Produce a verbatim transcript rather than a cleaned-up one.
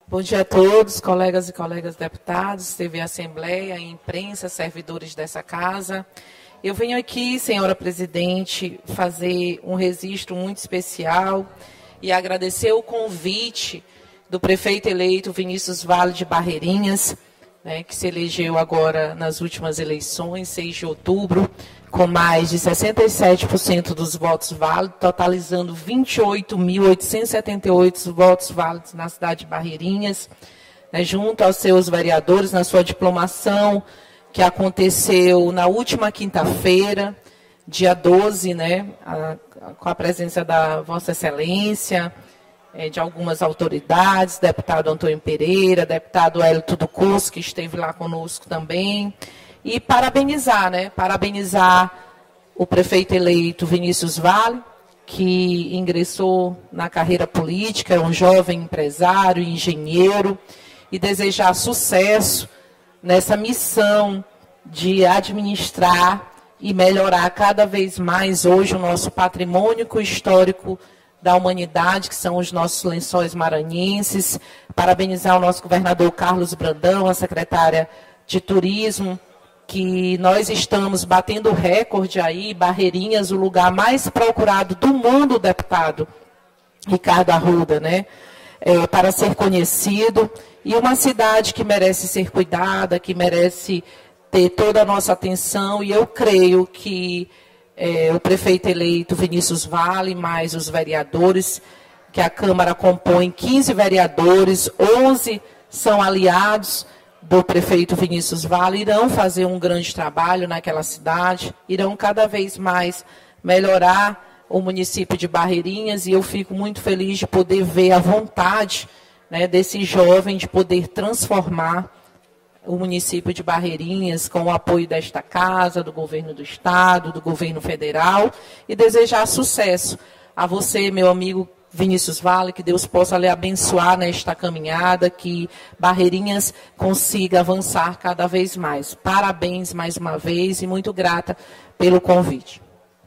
Bom dia a todos, colegas e colegas deputados, T V Assembleia, imprensa, servidores dessa casa. Eu venho aqui, senhora presidente, fazer um registro muito especial e agradecer o convite do prefeito eleito Vinícius Vale de Barreirinhas, né, que se elegeu agora nas últimas eleições, seis de outubro, com mais de sessenta e sete por cento dos votos válidos, totalizando vinte e oito mil oitocentos e setenta e oito votos válidos na cidade de Barreirinhas, né, junto aos seus vereadores, na sua diplomação, que aconteceu na última quinta-feira, dia doze, né, a, a, com a presença da Vossa Excelência, é, de algumas autoridades, deputado Antônio Pereira, deputado Hélio Tudo Curso, que esteve lá conosco também. E parabenizar, né? Parabenizar o prefeito eleito Vinícius Vale, que ingressou na carreira política, é um jovem empresário, engenheiro, e desejar sucesso nessa missão de administrar e melhorar cada vez mais hoje o nosso patrimônio histórico da humanidade, que são os nossos lençóis maranhenses. Parabenizar o nosso governador Carlos Brandão, a secretária de Turismo, que nós estamos batendo recorde aí, Barreirinhas, o lugar mais procurado do mundo, deputado Ricardo Arruda, né? É, para ser conhecido, e uma cidade que merece ser cuidada, que merece ter toda a nossa atenção, e eu creio que é, o prefeito eleito Vinícius Vale, mais os vereadores, que a Câmara compõe quinze vereadores, onze são aliados do prefeito Vinícius Vale, irão fazer um grande trabalho naquela cidade, irão cada vez mais melhorar o município de Barreirinhas, e eu fico muito feliz de poder ver a vontade, né, desse jovem de poder transformar o município de Barreirinhas com o apoio desta casa, do governo do estado, do governo federal, e desejar sucesso a você, meu amigo Vinícius Vale, que Deus possa lhe abençoar nesta caminhada, que Barreirinhas consiga avançar cada vez mais. Parabéns mais uma vez e muito grata pelo convite.